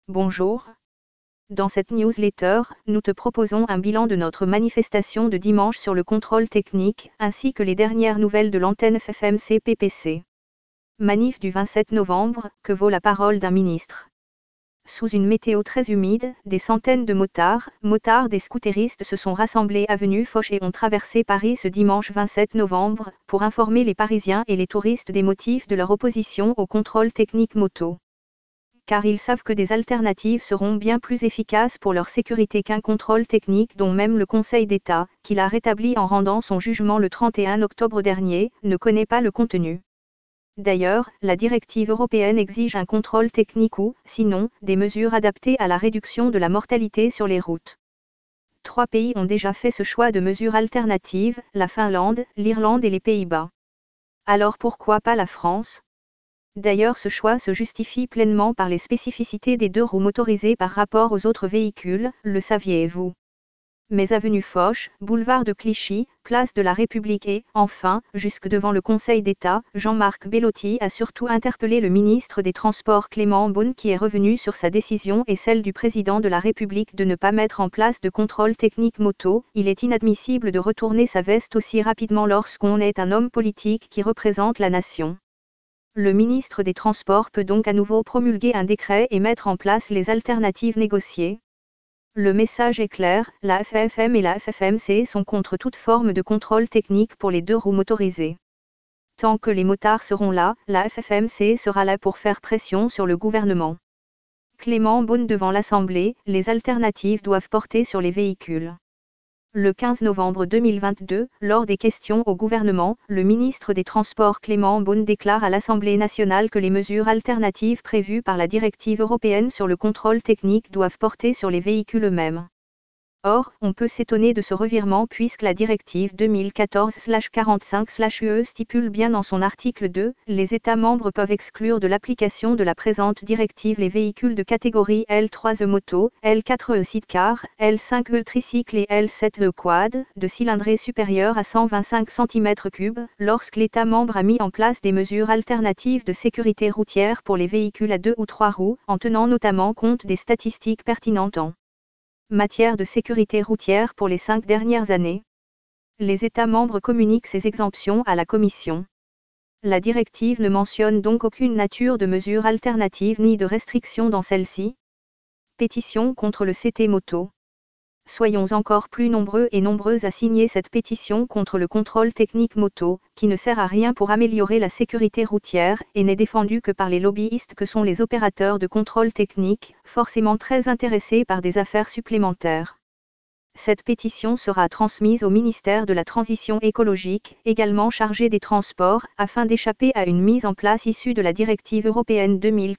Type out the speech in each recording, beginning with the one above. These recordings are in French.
Bonjour. Dans cette newsletter, nous te proposons un bilan de notre manifestation de dimanche sur le contrôle technique, ainsi que les dernières nouvelles de l'antenne FFMC PPC. Manif du 27 novembre, que vaut la parole d'un ministre. Sous une météo très humide, des centaines de motards et scooteristes se sont rassemblés avenue Foch et ont traversé Paris ce dimanche 27 novembre, pour informer les Parisiens et les touristes des motifs de leur opposition au contrôle technique moto. Car ils savent que des alternatives seront bien plus efficaces pour leur sécurité qu'un contrôle technique dont même le Conseil d'État, qui l'a rétabli en rendant son jugement le 31 octobre dernier, ne connaît pas le contenu. D'ailleurs, la directive européenne exige un contrôle technique ou, sinon, des mesures adaptées à la réduction de la mortalité sur les routes. 3 pays ont déjà fait ce choix de mesures alternatives, la Finlande, l'Irlande et les Pays-Bas. Alors pourquoi pas la France ? D'ailleurs, ce choix se justifie pleinement par les spécificités des 2 roues motorisées par rapport aux autres véhicules, le saviez-vous ? Mais avenue Foch, boulevard de Clichy, place de la République et, enfin, jusque devant le Conseil d'État, Jean-Marc Bellotti a surtout interpellé le ministre des Transports Clément Beaune qui est revenu sur sa décision et celle du président de la République de ne pas mettre en place de contrôle technique moto. Il est inadmissible de retourner sa veste aussi rapidement lorsqu'on est un homme politique qui représente la nation. Le ministre des Transports peut donc à nouveau promulguer un décret et mettre en place les alternatives négociées. Le message est clair, la FFM et la FFMC sont contre toute forme de contrôle technique pour les 2 roues motorisées. Tant que les motards seront là, la FFMC sera là pour faire pression sur le gouvernement. Clément Beaune devant l'Assemblée, les alternatives doivent porter sur les véhicules. Le 15 novembre 2022, lors des questions au gouvernement, le ministre des Transports Clément Beaune déclare à l'Assemblée nationale que les mesures alternatives prévues par la directive européenne sur le contrôle technique doivent porter sur les véhicules eux-mêmes. Or, on peut s'étonner de ce revirement puisque la directive 2014/45/UE stipule bien dans son article 2, les États membres peuvent exclure de l'application de la présente directive les véhicules de catégorie L3E moto, L4E sidecar, L5E tricycle et L7E quad, de cylindrée supérieure à 125 cm3, lorsque l'État membre a mis en place des mesures alternatives de sécurité routière pour les véhicules à 2 ou 3 roues, en tenant notamment compte des statistiques pertinentes en matière de sécurité routière pour les 5 dernières années. Les États membres communiquent ces exemptions à la Commission. La directive ne mentionne donc aucune nature de mesure alternative ni de restriction dans celle-ci. Pétition contre le CT moto. Soyons encore plus nombreux et nombreuses à signer cette pétition contre le contrôle technique moto, qui ne sert à rien pour améliorer la sécurité routière et n'est défendue que par les lobbyistes que sont les opérateurs de contrôle technique, forcément très intéressés par des affaires supplémentaires. Cette pétition sera transmise au ministère de la Transition écologique, également chargé des Transports, afin d'échapper à une mise en place issue de la directive européenne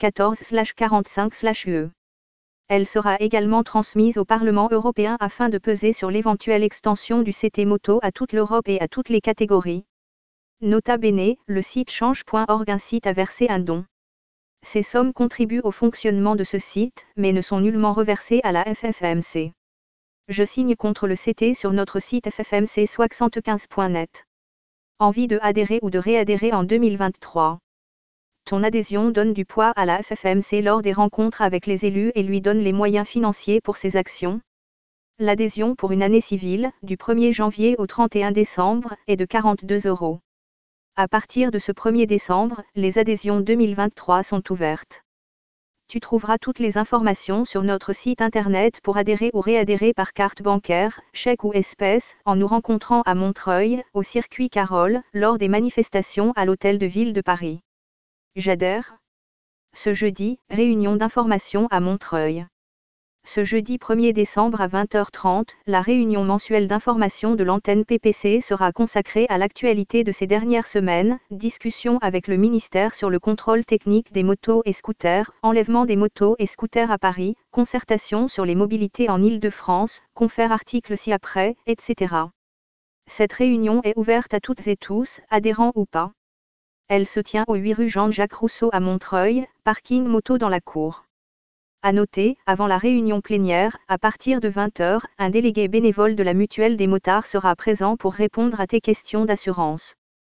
2014/45/UE. Elle sera également transmise au Parlement européen afin de peser sur l'éventuelle extension du CT moto à toute l'Europe et à toutes les catégories. Nota bene, le site change.org incite à verser un don. Ces sommes contribuent au fonctionnement de ce site, mais ne sont nullement reversées à la FFMC. Je signe contre le CT sur notre site ffmc75.net. Envie de adhérer ou de réadhérer en 2023. Ton adhésion donne du poids à la FFMC lors des rencontres avec les élus et lui donne les moyens financiers pour ses actions. L'adhésion pour une année civile, du 1er janvier au 31 décembre, est de 42 €. À partir de ce 1er décembre, les adhésions 2023 sont ouvertes. Tu trouveras toutes les informations sur notre site internet pour adhérer ou réadhérer par carte bancaire, chèque ou espèce, en nous rencontrant à Montreuil, au circuit Carole, lors des manifestations à l'Hôtel de Ville de Paris. J'adhère. Ce jeudi, réunion d'information à Montreuil. Ce jeudi 1er décembre à 20h30, la réunion mensuelle d'information de l'antenne PPC sera consacrée à l'actualité de ces dernières semaines, discussion avec le ministère sur le contrôle technique des motos et scooters, enlèvement des motos et scooters à Paris, concertation sur les mobilités en Île-de-France, confère article ci-après, etc. Cette réunion est ouverte à toutes et tous, adhérents ou pas. Elle se tient au 8 rue Jean-Jacques Rousseau à Montreuil, parking moto dans la cour. À noter, avant la réunion plénière, à partir de 20h, un délégué bénévole de la Mutuelle des motards sera présent pour répondre à tes questions d'assurance.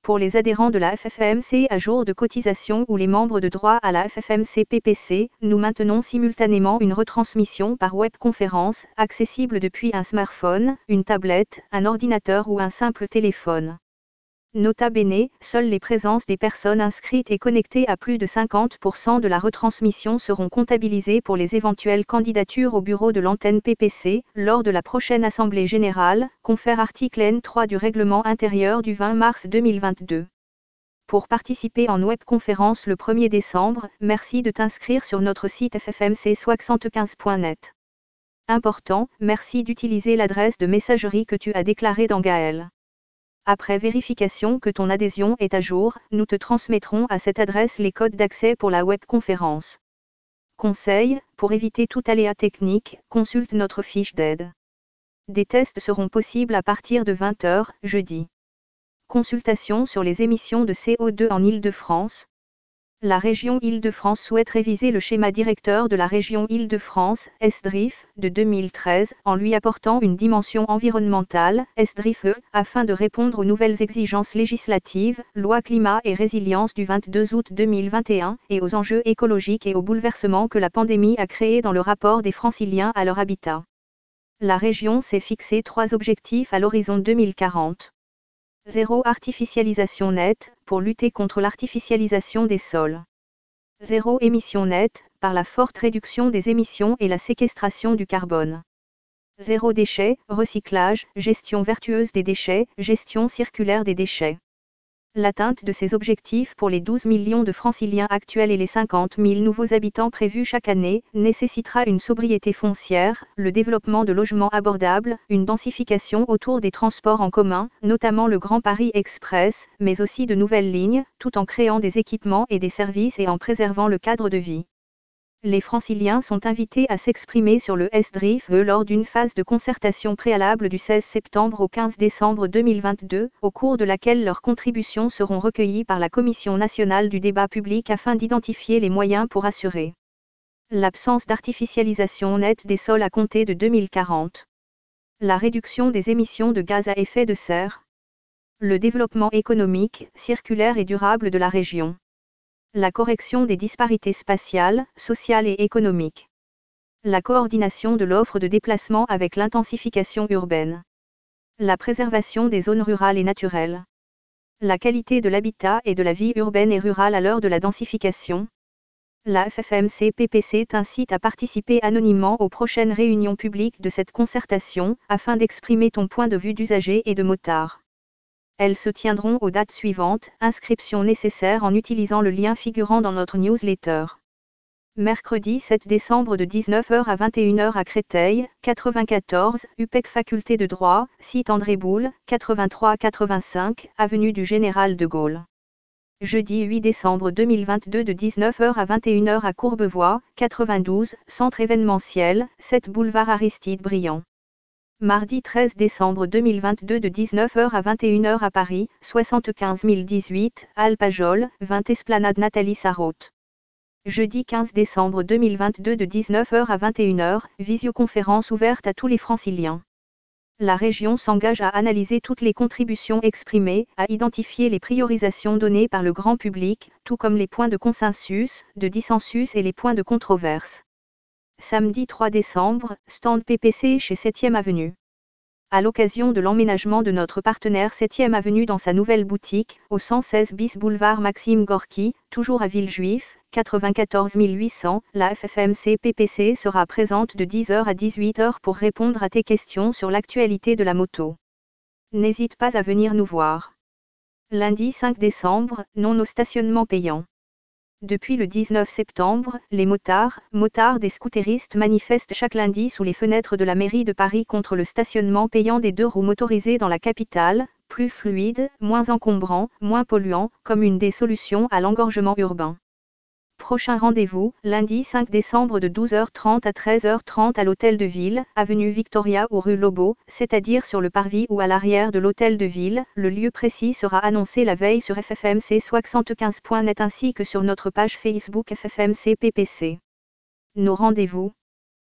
Pour les adhérents de la FFMC à jour de cotisation ou les membres de droit à la FFMC PPC, nous maintenons simultanément une retransmission par webconférence, accessible depuis un smartphone, une tablette, un ordinateur ou un simple téléphone. Nota bene, seules les présences des personnes inscrites et connectées à plus de 50% de la retransmission seront comptabilisées pour les éventuelles candidatures au bureau de l'antenne PPC, lors de la prochaine Assemblée générale, confère article N3 du règlement intérieur du 20 mars 2022. Pour participer en webconférence le 1er décembre, merci de t'inscrire sur notre site ffmc75.net. Important, merci d'utiliser l'adresse de messagerie que tu as déclarée dans Gaël. Après vérification que ton adhésion est à jour, nous te transmettrons à cette adresse les codes d'accès pour la webconférence. Conseil, pour éviter tout aléa technique, consulte notre fiche d'aide. Des tests seront possibles à partir de 20 h, jeudi. Consultation sur les émissions de CO2 en Île-de-France. La région Île-de-France souhaite réviser le schéma directeur de la région Île-de-France, SDRIF, de 2013, en lui apportant une dimension environnementale, SDRIF-E, afin de répondre aux nouvelles exigences législatives, loi climat et résilience du 22 août 2021, et aux enjeux écologiques et aux bouleversements que la pandémie a créés dans le rapport des Franciliens à leur habitat. La région s'est fixé 3 objectifs à l'horizon 2040. 0 artificialisation nette, pour lutter contre l'artificialisation des sols. 0 émission nette, par la forte réduction des émissions et la séquestration du carbone. 0 déchets, recyclage, gestion vertueuse des déchets, gestion circulaire des déchets. L'atteinte de ces objectifs pour les 12 millions de Franciliens actuels et les 50 000 nouveaux habitants prévus chaque année, nécessitera une sobriété foncière, le développement de logements abordables, une densification autour des transports en commun, notamment le Grand Paris Express, mais aussi de nouvelles lignes, tout en créant des équipements et des services et en préservant le cadre de vie. Les Franciliens sont invités à s'exprimer sur le SDRIF-E lors d'une phase de concertation préalable du 16 septembre au 15 décembre 2022, au cours de laquelle leurs contributions seront recueillies par la Commission nationale du débat public afin d'identifier les moyens pour assurer l'absence d'artificialisation nette des sols à compter de 2040, la réduction des émissions de gaz à effet de serre, le développement économique, circulaire et durable de la région, la correction des disparités spatiales, sociales et économiques, la coordination de l'offre de déplacement avec l'intensification urbaine, la préservation des zones rurales et naturelles, la qualité de l'habitat et de la vie urbaine et rurale à l'heure de la densification. La FFMC-PPC t'incite à participer anonymement aux prochaines réunions publiques de cette concertation, afin d'exprimer ton point de vue d'usager et de motard. Elles se tiendront aux dates suivantes, inscription nécessaire en utilisant le lien figurant dans notre newsletter. Mercredi 7 décembre de 19 h à 21 h à Créteil, 94, UPEC Faculté de droit, site André Boulle, 83-85, avenue du Général de Gaulle. Jeudi 8 décembre 2022 de 19 h à 21 h à Courbevoie, 92, centre événementiel, 7 boulevard Aristide Briand. Mardi 13 décembre 2022 de 19 h à 21 h à Paris, 75 018, Alpajol, 20 Esplanade Nathalie Sarraute. Jeudi 15 décembre 2022 de 19 h à 21 h, visioconférence ouverte à tous les Franciliens. La région s'engage à analyser toutes les contributions exprimées, à identifier les priorisations données par le grand public, tout comme les points de consensus, de dissensus et les points de controverse. Samedi 3 décembre, stand PPC chez 7e Avenue. À l'occasion de l'emménagement de notre partenaire 7e Avenue dans sa nouvelle boutique, au 116 bis boulevard Maxime Gorki, toujours à Villejuif, 94 800, la FFMC PPC sera présente de 10 h à 18 h pour répondre à tes questions sur l'actualité de la moto. N'hésite pas à venir nous voir. Lundi 5 décembre, non au stationnement payant. Depuis le 19 septembre, les motards et scooteristes manifestent chaque lundi sous les fenêtres de la mairie de Paris contre le stationnement payant des 2 roues motorisées dans la capitale, plus fluide, moins encombrant, moins polluant, comme une des solutions à l'engorgement urbain. Prochain rendez-vous, lundi 5 décembre de 12h30 à 13h30 à l'Hôtel de Ville, avenue Victoria ou rue Lobo, c'est-à-dire sur le parvis ou à l'arrière de l'Hôtel de Ville. Le lieu précis sera annoncé la veille sur ffmc75.net ainsi que sur notre page Facebook FFMC PPC. Nos rendez-vous.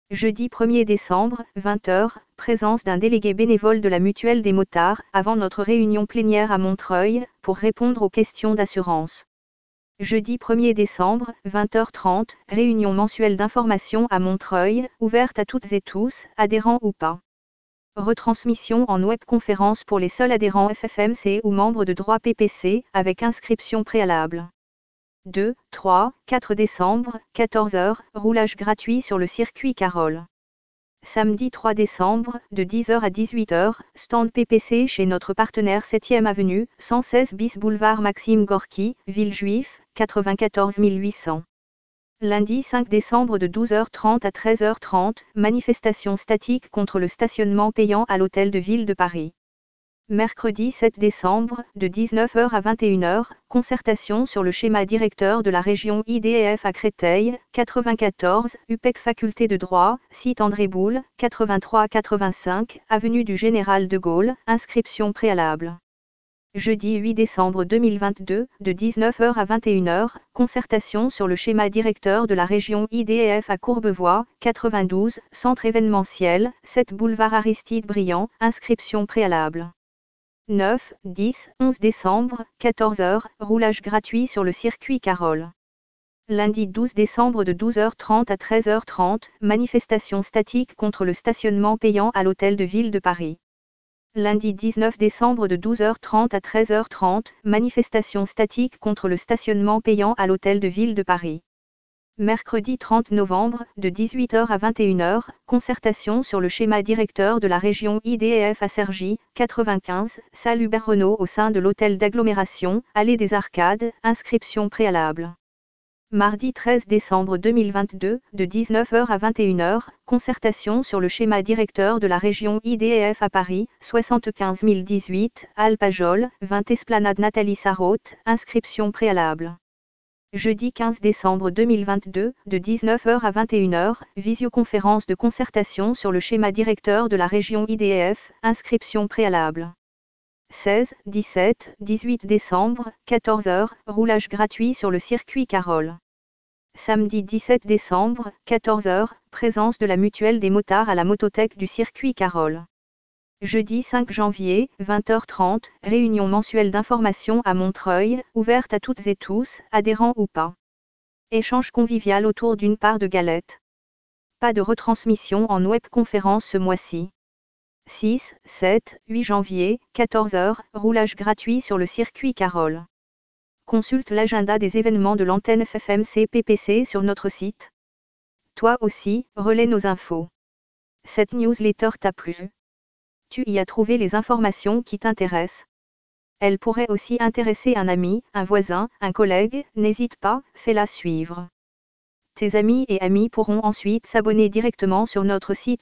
Jeudi 1er décembre, 20h, présence d'un délégué bénévole de la Mutuelle des motards, avant notre réunion plénière à Montreuil, pour répondre aux questions d'assurance. Jeudi 1er décembre, 20h30, réunion mensuelle d'information à Montreuil, ouverte à toutes et tous, adhérents ou pas. Retransmission en webconférence pour les seuls adhérents FFMC ou membres de droit PPC, avec inscription préalable. 2, 3, 4 décembre, 14h, roulage gratuit sur le circuit Carole. Samedi 3 décembre, de 10h à 18h, stand PPC chez notre partenaire 7e avenue, 116 bis boulevard Maxime Gorki, Villejuif, 94 800. Lundi 5 décembre de 12h30 à 13h30, manifestation statique contre le stationnement payant à l'hôtel de ville de Paris. Mercredi 7 décembre, de 19h à 21h, concertation sur le schéma directeur de la région IDF à Créteil, 94, UPEC Faculté de droit, site André Boulle, 83-85, avenue du Général de Gaulle, inscription préalable. Jeudi 8 décembre 2022, de 19h à 21h, concertation sur le schéma directeur de la région IDF à Courbevoie, 92, centre événementiel, 7 boulevard Aristide Briand, inscription préalable. 9, 10, 11 décembre, 14h, roulage gratuit sur le circuit Carole. Lundi 12 décembre de 12h30 à 13h30, manifestation statique contre le stationnement payant à l'hôtel de ville de Paris. Lundi 19 décembre de 12h30 à 13h30, manifestation statique contre le stationnement payant à l'hôtel de ville de Paris. Mercredi 30 novembre, de 18h à 21h, concertation sur le schéma directeur de la région IDF à Cergy, 95, salle Hubert Renault au sein de l'hôtel d'agglomération, allée des Arcades, inscription préalable. Mardi 13 décembre 2022, de 19h à 21h, concertation sur le schéma directeur de la région IDF à Paris, 75 018, Alpajol, 20 Esplanade Nathalie Sarraute, inscription préalable. Jeudi 15 décembre 2022, de 19h à 21h, visioconférence de concertation sur le schéma directeur de la région IDF, inscription préalable. 16, 17, 18 décembre, 14h, roulage gratuit sur le circuit Carole. Samedi 17 décembre, 14h, présence de la Mutuelle des motards à la motothèque du circuit Carole. Jeudi 5 janvier, 20h30, réunion mensuelle d'information à Montreuil, ouverte à toutes et tous, adhérents ou pas. Échange convivial autour d'une part de galette. Pas de retransmission en webconférence ce mois-ci. 6, 7, 8 janvier, 14h, roulage gratuit sur le circuit Carole. Consulte l'agenda des événements de l'antenne FFMC PPC sur notre site. Toi aussi, relaie nos infos. Cette newsletter t'a plu? Tu y as trouvé les informations qui t'intéressent. Elle pourrait aussi intéresser un ami, un voisin, un collègue, n'hésite pas, fais-la suivre. Tes amis et amis pourront ensuite s'abonner directement sur notre site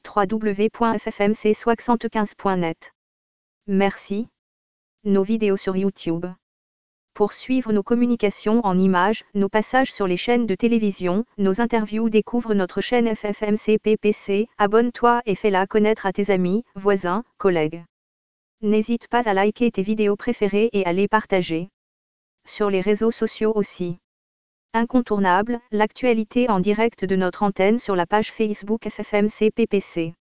www.ffmc75.net. Merci. Nos vidéos sur YouTube. Pour suivre nos communications en images, nos passages sur les chaînes de télévision, nos interviews, découvre notre chaîne FFMC PPC, abonne-toi et fais-la connaître à tes amis, voisins, collègues. N'hésite pas à liker tes vidéos préférées et à les partager. Sur les réseaux sociaux aussi. Incontournable, l'actualité en direct de notre antenne sur la page Facebook FFMC PPC.